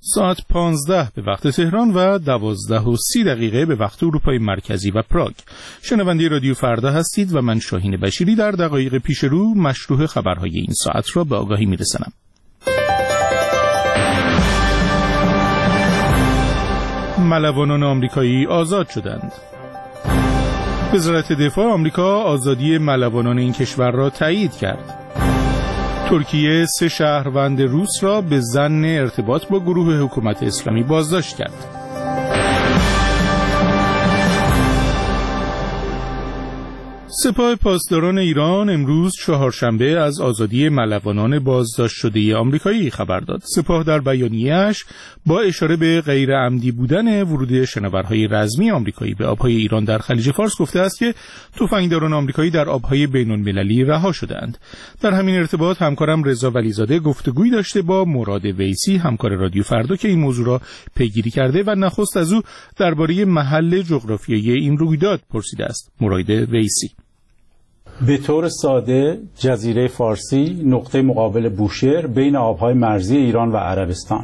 ساعت 15 به وقت تهران و 12:30 به وقت اروپای مرکزی و پراگ. شنونده رادیو فردا هستید و من شاهین بشیری در دقایق پیش رو مشروح خبرهای این ساعت را به آگاهی میرسانم. ملوانان آمریکایی آزاد شدند. وزارت دفاع آمریکا آزادی ملوانان این کشور را تایید کرد. ترکیه 3 شهروند روس را به ظن ارتباط با گروه حکومت اسلامی بازداشت کرد. سپاه پاسداران ایران امروز چهارشنبه از آزادی ملوانان بازداشت شده آمریکایی خبر داد. سپاه در بیانیه‌اش با اشاره به غیر عمدی بودن ورود شناورهای رزمی آمریکایی به آبهای ایران در خلیج فارس گفته است که تفنگداران آمریکایی در آبهای بین‌المللی رها شدند. در همین ارتباط همکارم رضا ولیزاده گفتگویی داشته با مراد ویسی، همکار رادیو فردا، که این موضوع را پیگیری کرده و نخست از او درباره محل جغرافیایی این رویداد پرسیده است. مراد ویسی: به طور ساده جزیره فارسی نقطه مقابل بوشهر بین آبهای مرزی ایران و عربستان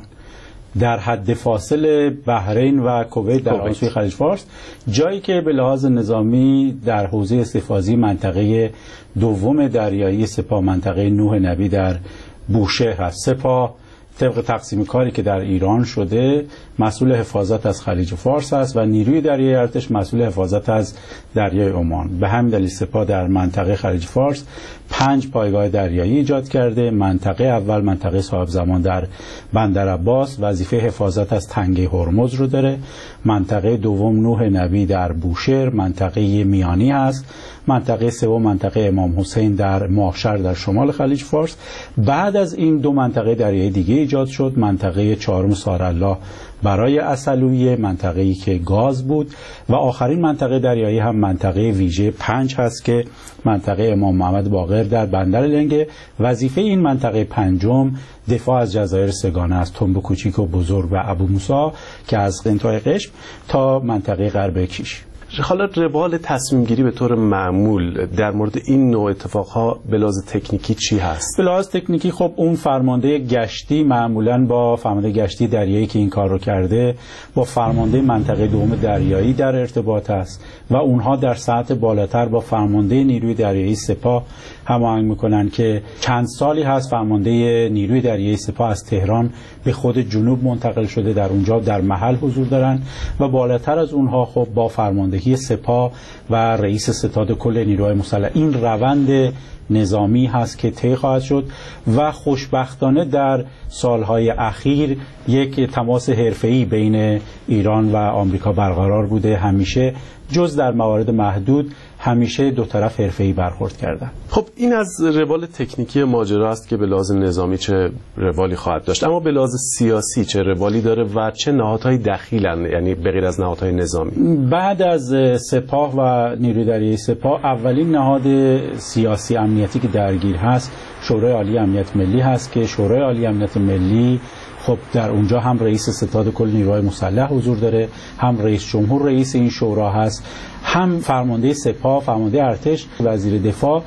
در حد فاصل بحرین و کویت در حوزه خلیج فارس، جایی که به لحاظ نظامی در حوزه استفاضی منطقه دوم دریایی سپاه، منطقه نوح نبی در بوشهر است. سپاه طبق تقسیم کاری که در ایران شده مسئول حفاظت از خلیج فارس است و نیروی دریایی ارتش مسئول حفاظت از دریای عمان. به همین دلیل سپاه در منطقه خلیج فارس 5 پایگاه دریایی ایجاد کرده. منطقه اول منطقه صاحب زمان در بندر عباس وظیفه حفاظت از تنگه هرمز رو داره. منطقه دوم نوح نبی در بوشهر منطقه میانی است. منطقه سوم منطقه امام حسین در ماهشهر در شمال خلیج فارس. بعد از این 2 منطقه دریایی دیگه ایجاد شد. منطقه 4 سارالله برای عسلویه، منطقه‌ای که گاز بود، و آخرین منطقه دریایی هم منطقه ویژه 5 هست که منطقه امام محمد باقر در بندر لنگه. وظیفه این منطقه پنجم دفاع از جزایر سگانه است، تنب کوچیک و بزرگ و ابو موسی که از انتهای قشم تا منطقه غرب کیش. حالا روال تصمیم گیری به طور معمول در مورد این نوع اتفاقها به لحاظ تکنیکی چی هست؟ به لحاظ تکنیکی خب اون فرمانده گشتی معمولاً با فرمانده گشتی دریایی که این کار رو کرده با فرمانده منطقه دوم دریایی در ارتباط است و اونها در سطح بالاتر با فرمانده نیروی دریایی سپاه هماهنگ میکنن که چند سالی هست فرمانده نیروی دریایی سپاه از تهران به خود جنوب منتقل شده، در اونجا در محل حضور دارن و بالاتر از اونها خب با فرماندهی سپاه و رئیس ستاد کل نیروهای مسلح این روند نظامی هست که طی خواهد شد و خوشبختانه در سالهای اخیر یک تماس حرفه‌ای بین ایران و آمریکا برقرار بوده. همیشه جز در موارد محدود همیشه دو طرف حرفه‌ای برخورد کردن. خب این از روال تکنیکی ماجرا است که به لحاظ نظامی چه روالی خواهد داشت، اما به لحاظ سیاسی چه روالی داره و چه نهادهای دخیلن، یعنی به غیر از نهادهای نظامی؟ بعد از سپاه و نیروی دریایی سپاه اولین نهاد سیاسی امنیتی که درگیر هست شورای عالی امنیت ملی هست که شورای عالی امنیت ملی خب در اونجا هم رئیس ستاد کل نیروهای مسلح حضور داره، هم رئیس جمهور رئیس این شورا هست، هم فرمانده سپاه، فرمانده ارتش، وزیر دفاع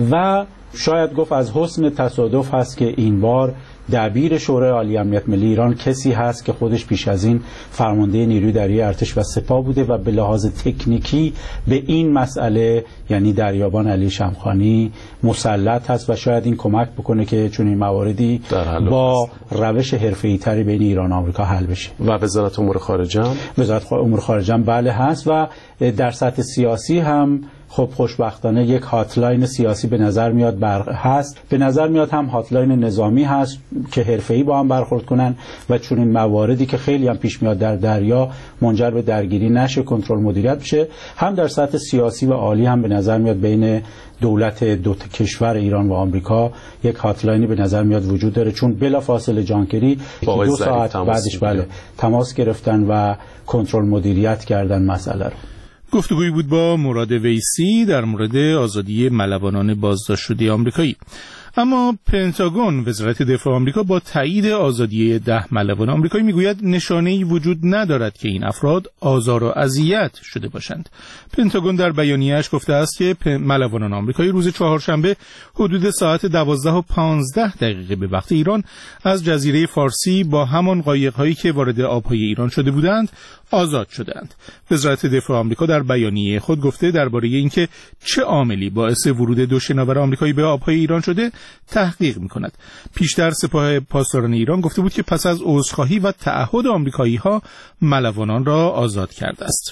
و شاید گفت از حسن تصادف هست که این بار دبیر شورای عالی امنیت ملی ایران کسی هست که خودش پیش از این فرمانده نیروی دریایی ارتش و سپاه بوده و به لحاظ تکنیکی به این مسئله یعنی دریابان علی شمخانی مسلط هست و شاید این کمک بکنه که چون این مواردی با روش حرفه‌ای تری بین ایران و آمریکا حل بشه. و وزارت امور خارجه هم؟ وزارت امور خارجه هم بله هست و در سطح سیاسی هم خب خوشبختانه یک هاتلاین سیاسی به نظر میاد هست، به نظر میاد هم هاتلاین نظامی هست که حرفه‌ای با هم برخورد کنن و چون این مواردی که خیلی هم پیش میاد در دریا منجر به درگیری نشه، کنترل مدیریت بشه، هم در سطح سیاسی و عالی هم به نظر میاد بین دولت دو کشور ایران و آمریکا یک هاتلاینی به نظر میاد وجود داره، چون بلافاصله جان کری 2 ساعت بعدش بله تماس گرفتن و کنترل مدیریت کردن مسئله رو. گفتگویی بود با مراد ویسی در مورد آزادی ملوانان بازداشت شده آمریکایی. اما پنتاگون وزارت دفاع آمریکا با تایید آزادی 10 ملوان آمریکایی میگوید نشانه‌ای وجود ندارد که این افراد آزار و اذیت شده باشند. پنتاگون در بیانیه‌اش گفته است که ملوانان آمریکایی روز چهارشنبه حدود ساعت 12:15 به وقت ایران از جزیره فارسی با همان قایق‌هایی که وارد آب‌های ایران شده بودند آزاد شدند. وزارت دفاع آمریکا در بیانیه خود گفته درباره اینکه چه عاملی باعث ورود دو شناور آمریکایی به آب‌های ایران شده تحقیق می‌کند. پیشتر سپاه پاسداران ایران گفته بود که پس از عذرخواهی و تعهد آمریکایی‌ها ملوانان را آزاد کرده است.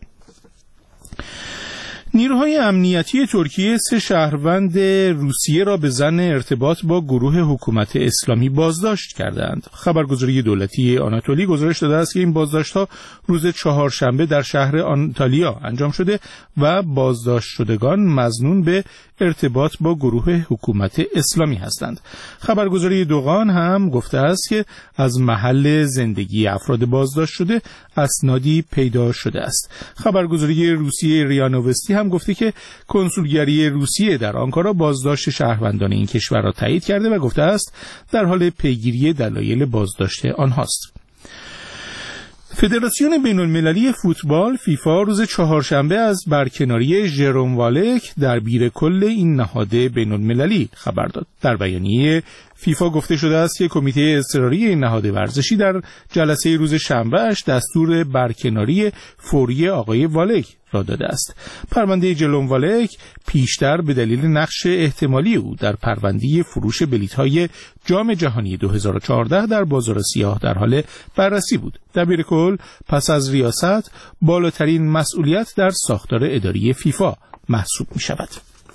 نیروهای امنیتی ترکیه 3 شهروند روسیه را به ظن ارتباط با گروه حکومت اسلامی بازداشت کردند. خبرگزاری دولتی آناتولی گزارش داده است که این بازداشت‌ها روز چهارشنبه در شهر آنتالیا انجام شده و بازداشت شدگان مظنون به ارتباط با گروه حکومت اسلامی هستند. خبرگزاری دوغان هم گفته است که از محل زندگی افراد بازداشت شده اسنادی پیدا شده است. خبرگزاری روسیه ریا نوستی هم گفته که کنسولگری روسیه در آنکارا بازداشت شهروندان این کشور را تایید کرده و گفته است در حال پیگیری دلایل بازداشت آنهاست. فدراسیون بین‌المللی فوتبال فیفا روز چهارشنبه از برکناری ژروم والک دبیر کل این نهاد بین‌المللی خبر داد. در بیانیه فیفا گفته شده است که کمیته اضطراری این نهاد ورزشی در جلسه روز شنبهش دستور برکناری فوری آقای والک را داده است. پرونده ژروم والک پیشتر به دلیل نقش احتمالی او در پرونده فروش بلیط‌های جام جهانی 2014 در بازار سیاه در حال بررسی بود. دبیر کل پس از ریاست بالاترین مسئولیت در ساختار اداری فیفا محسوب می شود.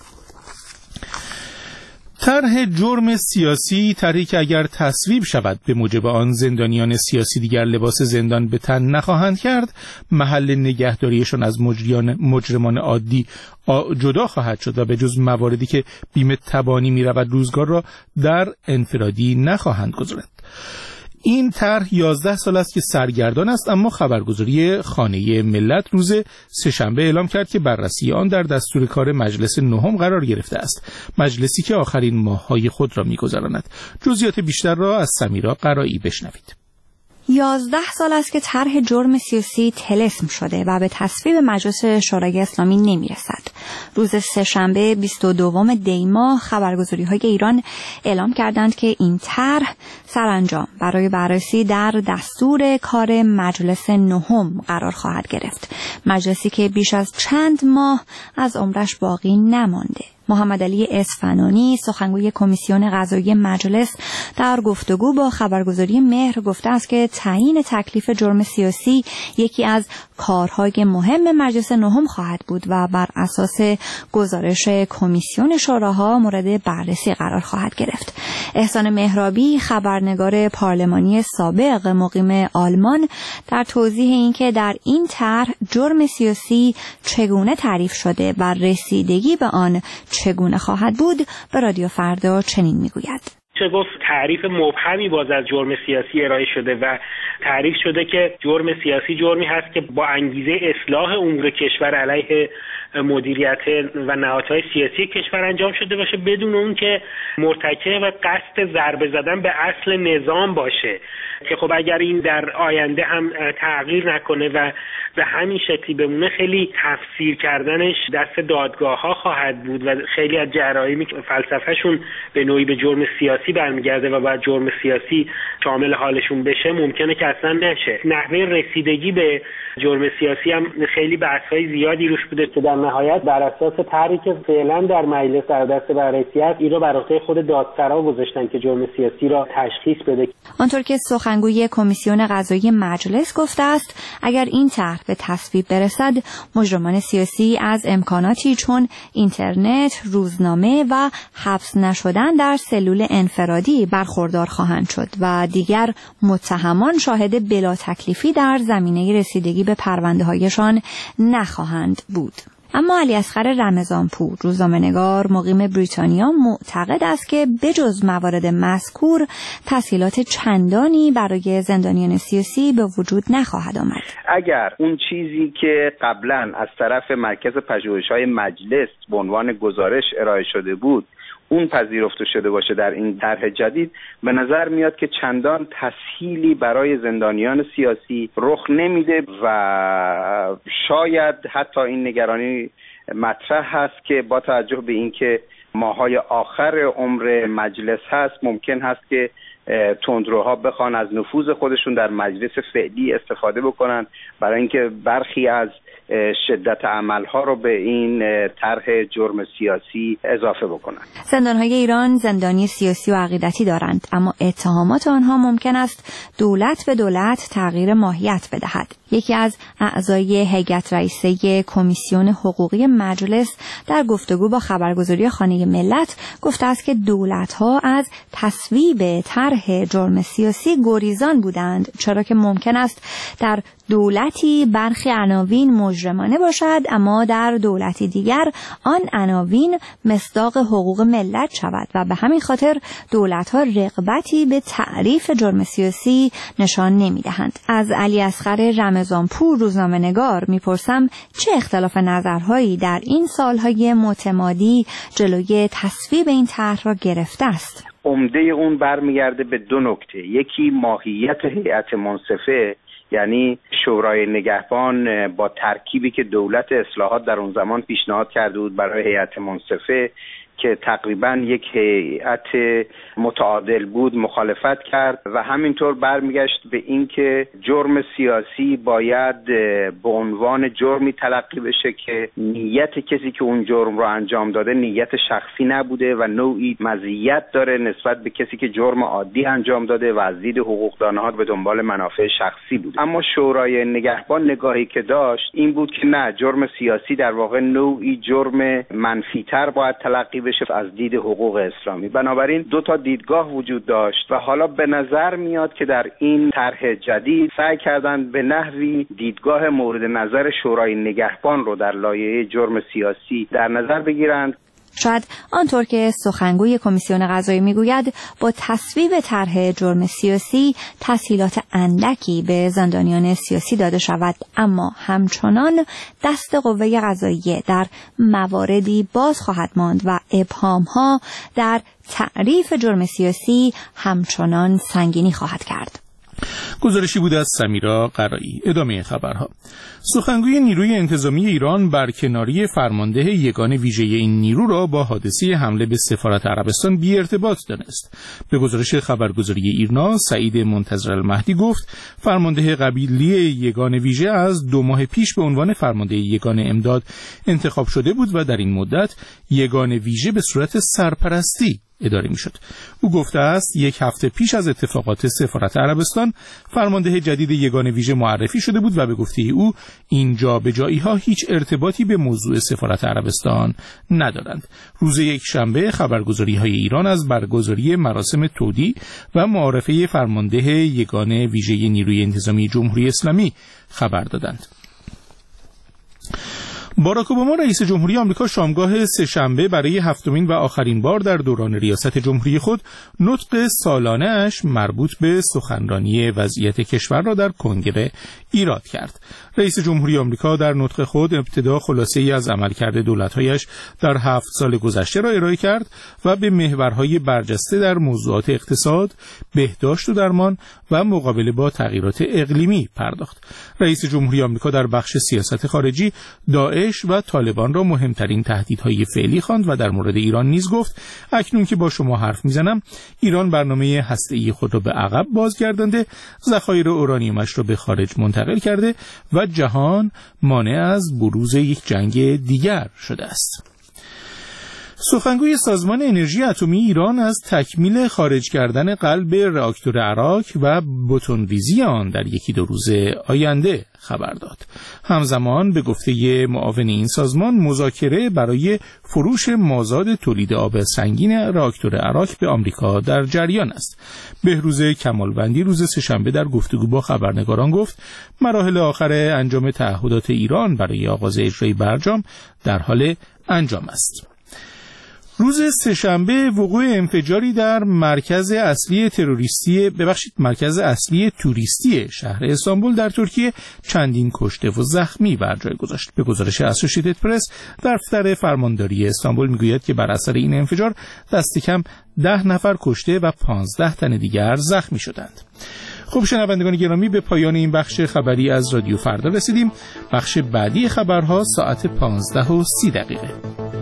طرح جرم سیاسی، طرحی که اگر تصویب شود به موجب آن زندانیان سیاسی دیگر لباس زندان به تن نخواهند کرد، محل نگهداریشان از مجرمان عادی جدا خواهد شد و به جز مواردی که بیمه تبانی می رود روزگار را در انفرادی نخواهند گذارد. این طرح 11 سال است که سرگردان است، اما خبرگزاری خانه ملت روز سه‌شنبه اعلام کرد که بررسی آن در دستور کار مجلس نهم قرار گرفته است، مجلسی که آخرین ماه‌های خود را می‌گذراند. جزئیات بیشتر را از سمیرا قرایی بشنوید. 11 سال است که طرح جرم سیاسی طلسم شده و به تصویب مجلس شورای اسلامی نمی‌رسد. روز سه‌شنبه 22 دی ماه خبرگزاری‌های ایران اعلام کردند که این طرح سرانجام برای بررسی در دستور کار مجلس نهم قرار خواهد گرفت. مجلسی که بیش از چند ماه از عمرش باقی نمانده. محمد علی اصفهانی سخنگوی کمیسیون قضایی مجلس در گفتگو با خبرگزاری مهر گفته است که تعیین تکلیف جرم سیاسی یکی از کارهای مهم مجلس نهم خواهد بود و بر اساس گزارش کمیسیون شوراها مورد بررسی قرار خواهد گرفت. احسان مهرابی خبرنگار پارلمانی سابق مقیم آلمان در توضیح اینکه در این طرح جرم سیاسی چگونه تعریف شده و رسیدگی به آن چگونه خواهد بود به رادیو فردا چنین میگوید: چه گفت تعریف مبهمی باز از جرم سیاسی ارائه شده و تعریف شده که جرم سیاسی جرمی هست که با انگیزه اصلاح امور کشور علیه مدیریت و نهادهای سیاسی کشور انجام شده باشه بدون اون که مرتکب و قصد ضربه زدن به اصل نظام باشه، که خب اگر این در آینده هم تغییر نکنه و به همین شکلی بمونه خیلی تفسیر کردنش دست دادگاه ها خواهد بود و خیلی از جرایمی که فلسفهشون به نوعی به جرم سیاسی برمیگرده و بعد جرم سیاسی شامل حالشون بشه ممکنه که اصلا نشه. نحوه رسیدگی به جرم سیاسی هم خیلی بحث‌های زیادی روش بوده که در نهایت بر اساس طرحی که فعلا در مجلس در دست بررسی است این رو بر عهده خود دادسرا گذاشتن که جرم سیاسی را تشخیص بده. آنطور که سخنگوی کمیسیون قضایی مجلس گفته است اگر این طرح به تصویب برسد مجرمان سیاسی از امکاناتی چون اینترنت، روزنامه و حبس نشدن در سلول انفرادی برخوردار خواهند شد و دیگر متهمان شاهد بلا تکلیفی در زمینه رسیدگی به پرونده‌هایشان نخواهند بود. اما علی اصغر رمضانپور روزنامه‌نگار مقیم بریتانیا معتقد است که بجز موارد مذکور تسهیلات چندانی برای زندانیان سیاسی به وجود نخواهد آمد. اگر اون چیزی که قبلا از طرف مرکز پژوهش‌های مجلس به عنوان گزارش ارائه شده بود اون پذیرفته شده باشه در این طرح جدید، به نظر میاد که چندان تسهیلی برای زندانیان سیاسی رخ نمیده و شاید حتی این نگرانی مطرح هست که با توجه به اینکه ماهای آخر عمر مجلس هست، ممکن هست که تندروها بخوان از نفوذ خودشون در مجلس فعلی استفاده بکنن برای اینکه برخی از شدت عملها رو به این طرح جرم سیاسی اضافه بکنن. زندانهای ایران زندانی سیاسی و عقیدتی دارند، اما اتهامات آنها ممکن است دولت به دولت تغییر ماهیت بدهد. یکی از اعضای هیئت رئیسه کمیسیون حقوقی مجلس در گفتگو با خبرگزاری خانه ملت گفته است که دولت‌ها از تصویب طرح جرم سیاسی گریزان بودند، چرا که ممکن است در دولتی برخی عناوین مجرمانه باشد اما در دولتی دیگر آن عناوین مصداق حقوق ملت شود و به همین خاطر دولت‌ها رغبتی به تعریف جرم سیاسی نشان نمی‌دهند. از علی اصغر رمضانپور روزنامه‌نگار می‌پرسم چه اختلاف نظرهایی در این سالهای متمادی جلوی تصویب این طرح را گرفته است. عمده اون برمیگرده به دو نکته. یکی ماهیت هیئت منصفه، یعنی شورای نگهبان با ترکیبی که دولت اصلاحات در اون زمان پیشنهاد کرده بود برای هیئت منصفه که تقریبا یک هیئت متعادل بود مخالفت کرد و همینطور برمیگشت به اینکه جرم سیاسی باید به عنوان جرمی تلقی بشه که نیت کسی که اون جرم رو انجام داده نیت شخصی نبوده و نوعی مزیت داره نسبت به کسی که جرم عادی انجام داده و از دید حقوقدانها به دنبال منافع شخصی بود. اما شورای نگهبان نگاهی که داشت این بود که نه، جرم سیاسی در واقع نوعی جرم منفی‌تر باید تلقی بشه از دید حقوق اسلامی. بنابراین دو تا دیدگاه وجود داشت و حالا به نظر میاد که در این طرح جدید سعی کردن به نحوی دیدگاه مورد نظر شورای نگهبان رو در لایحه جرم سیاسی در نظر بگیرند. شاید آنطور که سخنگوی کمیسیون قضایی میگوید با تصویب طرح جرم سیاسی تسهیلات اندکی به زندانیان سیاسی داده شود، اما همچنان دست قوه قضاییه در مواردی باز خواهد ماند و ابهام‌ها در تعریف جرم سیاسی همچنان سنگینی خواهد کرد. گزارشی بود از سمیرا قرایی. ادامه خبرها. سخنگوی نیروی انتظامی ایران برکناری فرمانده یگان ویژه این نیرو را با حادثه حمله به سفارت عربستان بی ارتباط دانست. به گزارش خبرگزاری ایرنا، سعید منتظر المهدی گفت فرمانده قبیلی یگان ویژه از 2 ماه پیش به عنوان فرمانده یگان امداد انتخاب شده بود و در این مدت یگان ویژه به صورت سرپرستی اداره می شد. او گفته است 1 هفته پیش از اتفاقات سفارت عربستان فرمانده جدید یگان ویژه معرفی شده بود و به گفته او این جابجایی ها هیچ ارتباطی به موضوع سفارت عربستان ندارند. روز یکشنبه خبرگزاری های ایران از برگزاری مراسم تودیع و معارفه فرمانده یگان ویژه نیروی انتظامی جمهوری اسلامی خبر دادند. باراک اوباما رئیس جمهوری آمریکا شامگاه سه‌شنبه برای 7مین و آخرین بار در دوران ریاست جمهوری خود نطق سالانه اش مربوط به سخنرانی وضعیت کشور را در کنگره ایراد کرد. رئیس جمهوری آمریکا در نطق خود ابتدا خلاصه‌ای از عملکرد دولت‌هایش در 7 سال گذشته را ارائه کرد و به محورهای برجسته در موضوعات اقتصاد، بهداشت و درمان و مقابله با تغییرات اقلیمی پرداخت. رئیس جمهوری آمریکا در بخش سیاست خارجی داعش و طالبان را مهمترین تهدیدهای فعلی خواند و در مورد ایران نیز گفت اکنون که با شما حرف میزنم ایران برنامه هسته‌ای خود را به عقب بازگردانده، ذخایر اورانیومش را به خارج منتقل کرده و جهان مانع از بروز یک جنگ دیگر شده است. سخنگوی سازمان انرژی اتمی ایران از تکمیل خارج کردن قلب راکتور اراک و بتون‌ریزی آن در 1-2 روز آینده خبر داد. همزمان به گفته معاون این سازمان مذاکره برای فروش مازاد تولید آب سنگین راکتور اراک به آمریکا در جریان است. بهروز کمالوندی روز سه‌شنبه در گفتگو با خبرنگاران گفت مراحل آخر انجام تعهدات ایران برای آغاز اجرای برجام در حال انجام است. روز سه‌شنبه وقوع انفجاری در مرکز اصلی توریستی شهر استانبول در ترکیه چندین کشته و زخمی بر جای گذاشت. به گزارش اسوشییتد پرس، دفتر فرمانداری استانبول میگوید که بر اثر این انفجار دست کم 10 نفر کشته و 15 تن دیگر زخمی شدند. خب شنوندگان گرامی، به پایان این بخش خبری از رادیو فردا رسیدیم. بخش بعدی خبرها ساعت 15:30.